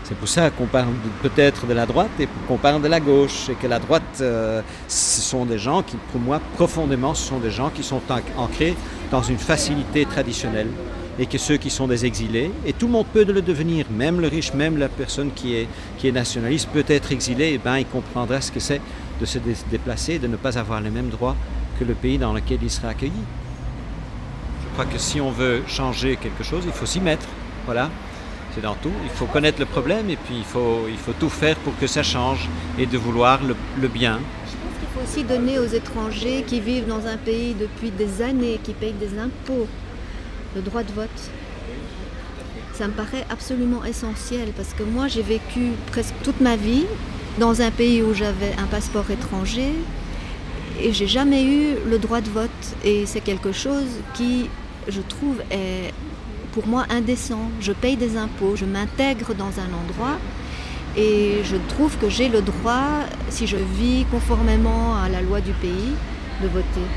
C'est pour ça qu'on parle peut-être de la droite et qu'on parle de la gauche. Et que la droite, ce sont des gens qui, pour moi, profondément, ce sont des gens qui sont ancrés dans une facilité traditionnelle. Et que ceux qui sont des exilés, et tout le monde peut le devenir, même le riche, même la personne qui est nationaliste peut être exilé, et ben il comprendra ce que c'est de se déplacer, de ne pas avoir les mêmes droits que le pays dans lequel il sera accueilli. Je crois que si on veut changer quelque chose, il faut s'y mettre. Voilà, c'est dans tout. Il faut connaître le problème et puis il faut tout faire pour que ça change et de vouloir le bien. Il faut aussi donner aux étrangers qui vivent dans un pays depuis des années, qui payent des impôts, le droit de vote. Ça me paraît absolument essentiel parce que moi j'ai vécu presque toute ma vie dans un pays où j'avais un passeport étranger et j'ai jamais eu le droit de vote. Et c'est quelque chose qui, je trouve, est pour moi indécent. Je paye des impôts, je m'intègre dans un endroit et je trouve que j'ai le droit, si je vis conformément à la loi du pays, de voter.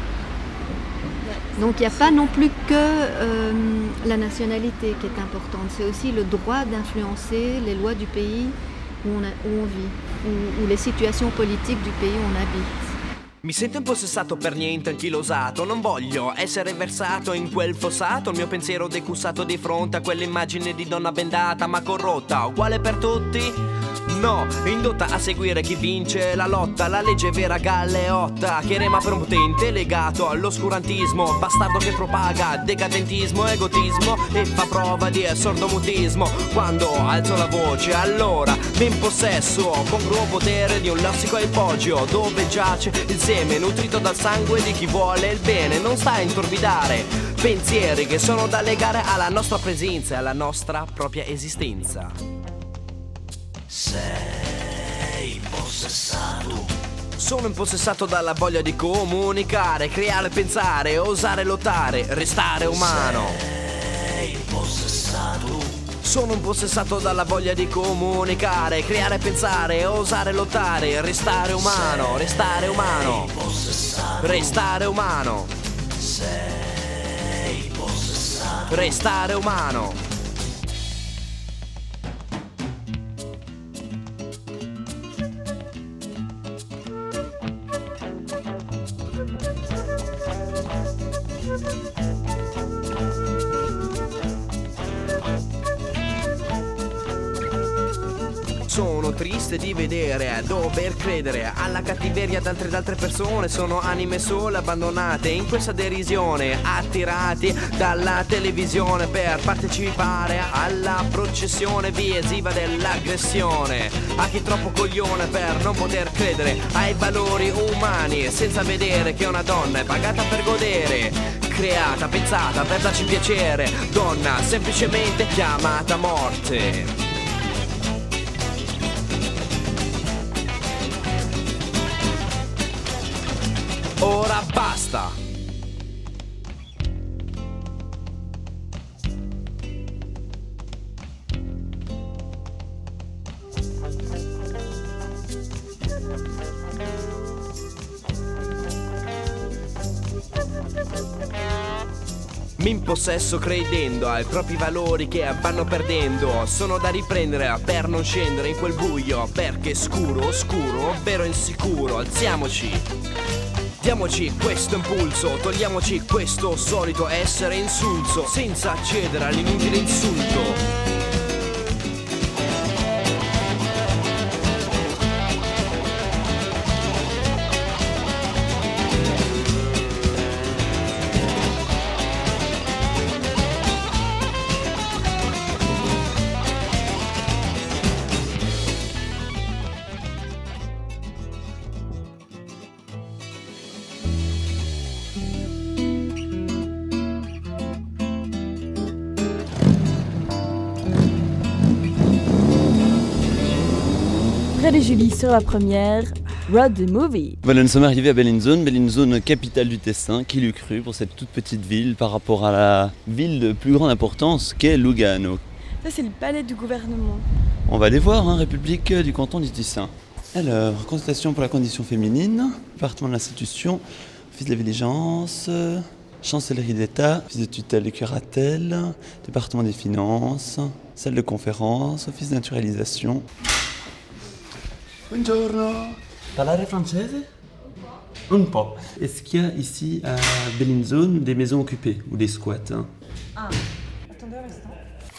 Donc il n'y a pas non plus que la nationalité qui est importante, c'est aussi le droit d'influencer les lois du pays où on vit, ou les situations politiques du pays où on habite. Mi sento impossessato per niente anchilosato. Non voglio essere versato in quel fossato. Il mio pensiero decussato di fronte a quell'immagine di donna bendata ma corrotta. Uguale per tutti? No, indotta a seguire chi vince la lotta. La legge vera galleotta che rema per un potente legato all'oscurantismo. Bastardo che propaga decadentismo, egotismo e fa prova di sordomutismo. Quando alzo la voce allora mi impossesso congruo potere di un lessico ipogeo dove giace il seme nutrito dal sangue di chi vuole il bene. Non sta a intorbidare pensieri che sono da legare alla nostra presenza e alla nostra propria esistenza. Sei impossessato. Sono impossessato dalla voglia di comunicare, creare, pensare, osare, lottare, restare umano. Sei impossessato. Sono impossessato dalla voglia di comunicare, creare, pensare, osare, lottare, restare umano, restare umano, restare umano, sei impossessato. Restare umano. Sono triste di vedere, dover credere alla cattiveria d'altre persone. Sono anime sole abbandonate in questa derisione, attirati dalla televisione per partecipare alla processione visiva dell'aggressione. A chi troppo coglione per non poter credere ai valori umani, senza vedere che una donna è pagata per godere, creata, pensata per darci piacere, donna semplicemente chiamata morte. Ora basta! Mi impossesso credendo ai propri valori che vanno perdendo. Sono da riprendere per non scendere in quel buio, perché scuro, oscuro, vero insicuro. Alziamoci, diamoci questo impulso, togliamoci questo solito essere insulso, senza cedere all'inutile insulto. Fred et Julie sur la première, Road the Movie. Voilà, nous sommes arrivés à Bellinzone, capitale du Tessin, qui l'eût cru pour cette toute petite ville par rapport à la ville de plus grande importance qu'est Lugano. Ça c'est le palais du gouvernement. On va aller voir, hein, République du canton du Tessin. Alors, consultation pour la condition féminine, département de l'institution, office de la villégiance, chancellerie d'État, office de tutelle et curatelle, département des finances, salle de conférence, office de naturalisation. Buongiorno. Parlare francese? Un po'. Est-ce qu'il y a ici à Bellinzone des maisons occupées ou des squats hein? Ah, attendez un instant.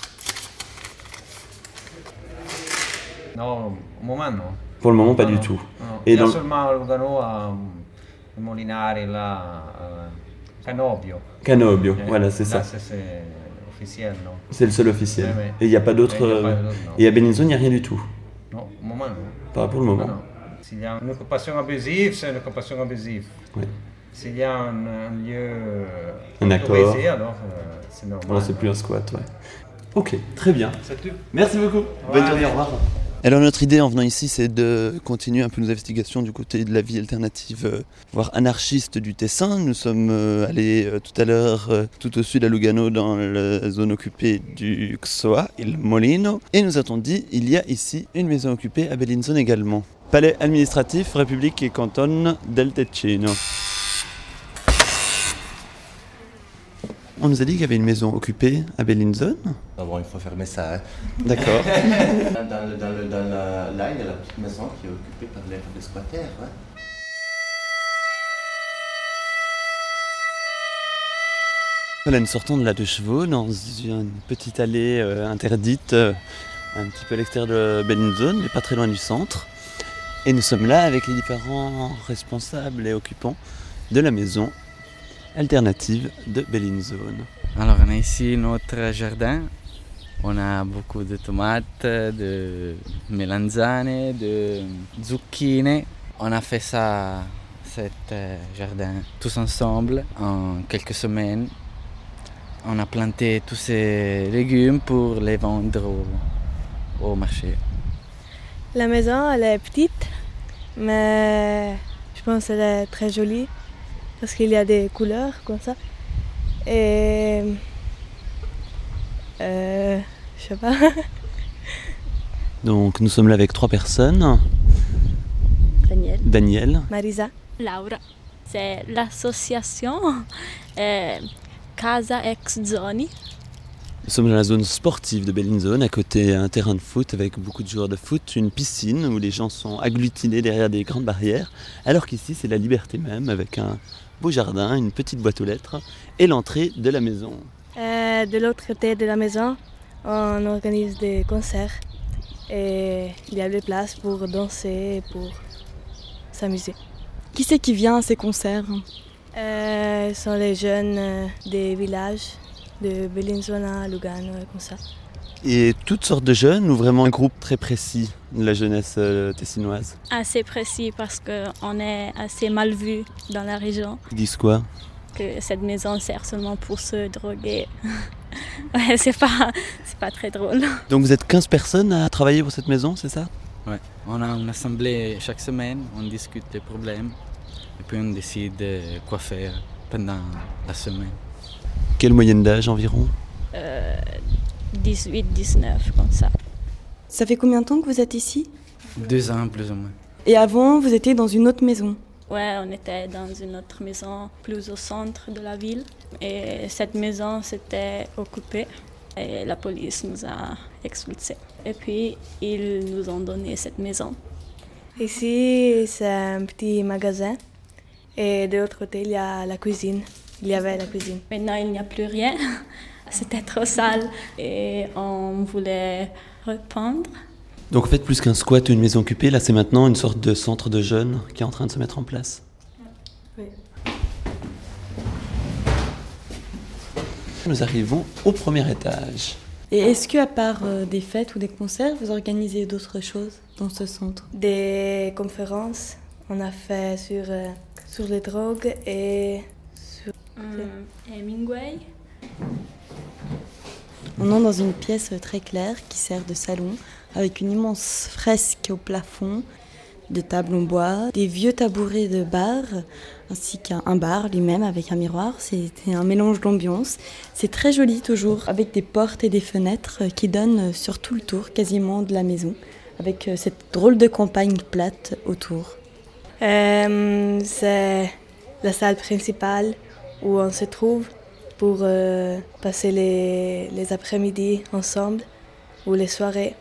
Non, au moment non. Pour le moment, pas du tout. Non. Et Il y a dans... seulement Lugano à Molinari, là, Canobio. Canobio, voilà, c'est là, ça. C'est officiel, non? C'est le seul officiel. Oui, oui. Et il n'y a pas d'autres... Et à Bellinzone, il n'y a rien du tout? Non, au moment non. Pas pour le moment. Non. S'il y a une occupation abusive, c'est une occupation abusive. Oui. S'il y a un lieu un accord, autorisé, alors c'est normal. Alors c'est plus un squat, ouais. Ok, très bien. C'est tout. Merci beaucoup. Bonne journée, au revoir. Alors notre idée en venant ici, c'est de continuer un peu nos investigations du côté de la vie alternative, voire anarchiste du Tessin. Nous sommes allés tout à l'heure tout au sud à Lugano dans la zone occupée du Xoa, il Molino. Et nous a-t-on dit, il y a ici une maison occupée à Bellinzone également. Palais administratif, République et canton del Ticino. On nous a dit qu'il y avait une maison occupée à Bellinzone. Ah bon, il faut fermer ça. Hein. D'accord. Là, il y a la petite maison qui est occupée par les squatters. Ouais. Voilà, nous sortons de la Deux Chevaux dans une petite allée interdite, un petit peu à l'extérieur de Bellinzone, mais pas très loin du centre. Et nous sommes là avec les différents responsables et occupants de la maison alternative de Bellinzone. Alors on a ici notre jardin. On a beaucoup de tomates, de melanzane, de zucchine. On a fait ça, cet jardin, tous ensemble en quelques semaines. On a planté tous ces légumes pour les vendre au marché. La maison, elle est petite, mais je pense qu'elle est très jolie parce qu'il y a des couleurs comme ça. Et je sais pas. Donc nous sommes là avec 3 personnes. Daniel. Marisa. Laura. C'est l'association Casa Ex Zoni. Nous sommes dans la zone sportive de Bellinzone, à côté un terrain de foot avec beaucoup de joueurs de foot, une piscine où les gens sont agglutinés derrière des grandes barrières, alors qu'ici c'est la liberté même, avec un beau jardin, une petite boîte aux lettres et l'entrée de la maison. De l'autre côté de la maison, on organise des concerts et il y a des places pour danser et pour s'amuser. Qui c'est qui vient à ces concerts? Ce sont les jeunes des villages de Bellinzone, Lugano et comme ça. Et toutes sortes de jeunes ou vraiment un groupe très précis de la jeunesse tessinoise? Assez précis parce qu'on est assez mal vu dans la région. Ils disent quoi? Que cette maison sert seulement pour se droguer. Ouais, c'est pas très drôle. Donc vous êtes 15 personnes à travailler pour cette maison, c'est ça? Ouais, on a une assemblée chaque semaine, on discute des problèmes et puis on décide quoi faire pendant la semaine. Quelle moyenne d'âge environ? 18, 19, comme ça. Ça fait combien de temps que vous êtes ici? 2 ans plus ou moins. Et avant, vous étiez dans une autre maison? Ouais, on était dans une autre maison plus au centre de la ville. Et cette maison s'était occupée et la police nous a expulsés. Et puis, ils nous ont donné cette maison. Ici, c'est un petit magasin. Et de l'autre côté, il y a la cuisine. Il y avait la cuisine. Maintenant, il n'y a plus rien. C'était trop sale et on voulait repeindre. Donc en fait, plus qu'un squat ou une maison occupée, là c'est maintenant une sorte de centre de jeunes qui est en train de se mettre en place. Oui. Nous arrivons au premier étage. Et est-ce qu'à part des fêtes ou des concerts, vous organisez d'autres choses dans ce centre? Des conférences. On a fait sur les drogues et sur... Hemingway. On entre dans une pièce très claire qui sert de salon, avec une immense fresque au plafond, des tables en bois, des vieux tabourets de bar, ainsi qu'un bar lui-même avec un miroir. C'était un mélange d'ambiance. C'est très joli toujours, avec des portes et des fenêtres qui donnent sur tout le tour quasiment de la maison, avec cette drôle de campagne plate autour. C'est la salle principale où on se trouve pour passer les après-midi ensemble ou les soirées.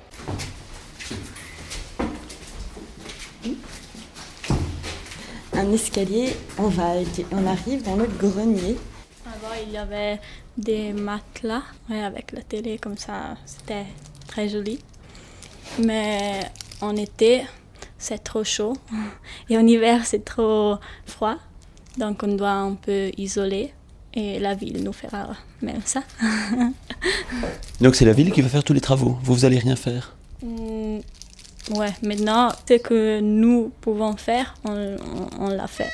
Un escalier en vague. On arrive dans le grenier. Avant, il y avait des matelas avec la télé comme ça. C'était très joli. Mais en été, c'est trop chaud. Et en hiver, c'est trop froid. Donc, on doit un peu isoler. Et la ville nous fera même ça. Donc c'est la ville qui va faire tous les travaux. Vous allez rien faire? Ouais, maintenant, ce que nous pouvons faire, on l'a fait.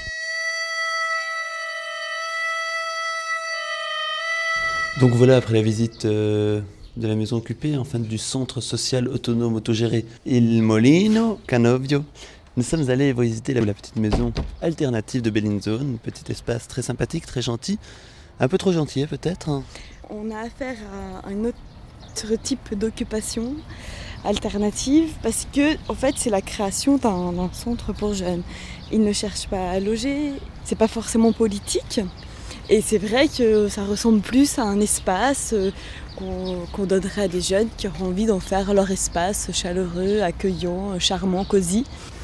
Donc voilà, après la visite de la maison occupée, enfin du centre social autonome autogéré Il Molino Canovio, nous sommes allés visiter la petite maison alternative de Bellinzone, un petit espace très sympathique, très gentil, un peu trop gentil peut-être. Hein. On a affaire à un autre type d'occupation alternative parce que en fait c'est la création d'un centre pour jeunes. Ils ne cherchent pas à loger, c'est pas forcément politique. Et c'est vrai que ça ressemble plus à un espace qu'on donnerait à des jeunes qui auront envie d'en faire leur espace chaleureux, accueillant, charmant, cosy.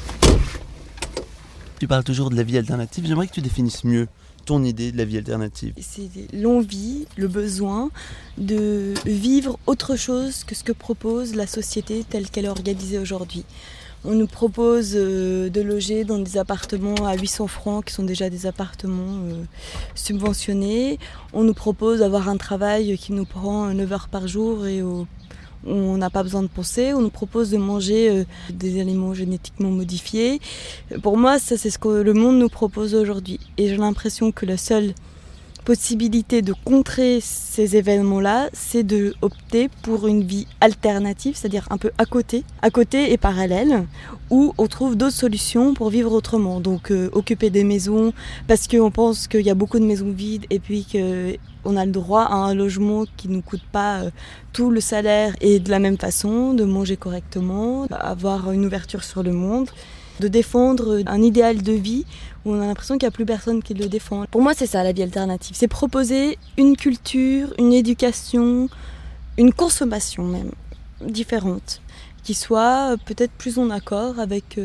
Tu parles toujours de la vie alternative, j'aimerais que tu définisses mieux ton idée de la vie alternative. C'est l'envie, le besoin de vivre autre chose que ce que propose la société telle qu'elle est organisée aujourd'hui. On nous propose de loger dans des appartements à 800 francs qui sont déjà des appartements subventionnés. On nous propose d'avoir un travail qui nous prend 9 heures par jour et on n'a pas besoin de penser. On nous propose de manger des aliments génétiquement modifiés. Pour moi, ça c'est ce que le monde nous propose aujourd'hui. Et j'ai l'impression que la seule possibilité de contrer ces événements-là, c'est de opter pour une vie alternative, c'est-à-dire un peu à côté et parallèle, où on trouve d'autres solutions pour vivre autrement. Donc occuper des maisons parce qu'on pense qu'il y a beaucoup de maisons vides et puis qu'on a le droit à un logement qui ne nous coûte pas tout le salaire et de la même façon, de manger correctement, avoir une ouverture sur le monde, de défendre un idéal de vie où on a l'impression qu'il n'y a plus personne qui le défend. Pour moi, c'est ça la vie alternative. C'est proposer une culture, une éducation, une consommation même différente, qui soit peut-être plus en accord avec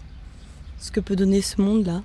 ce que peut donner ce monde-là.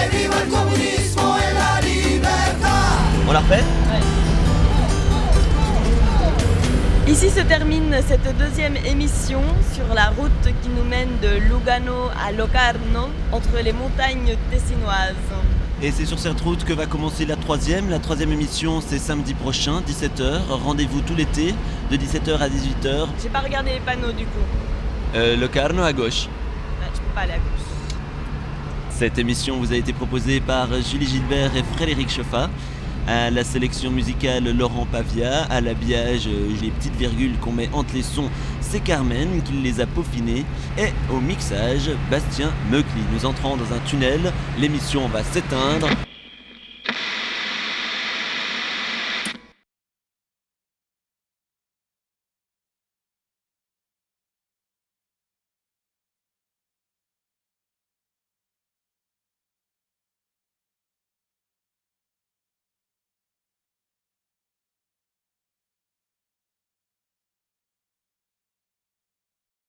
On la refait? Ici se termine cette deuxième émission sur la route qui nous mène de Lugano à Locarno, entre les montagnes tessinoises. Et c'est sur cette route que va commencer la troisième. La troisième émission, c'est samedi prochain, 17h. Rendez-vous tout l'été, de 17h à 18h. J'ai pas regardé les panneaux du coup. Locarno à gauche. Je peux pas aller à gauche. Cette émission vous a été proposée par Julie Gilbert et Frédéric Chauffat. À la sélection musicale, Laurent Pavia. À l'habillage, les petites virgules qu'on met entre les sons, c'est Carmen qui les a peaufinées. Et au mixage, Bastien Meucli. Nous entrons dans un tunnel, l'émission va s'éteindre.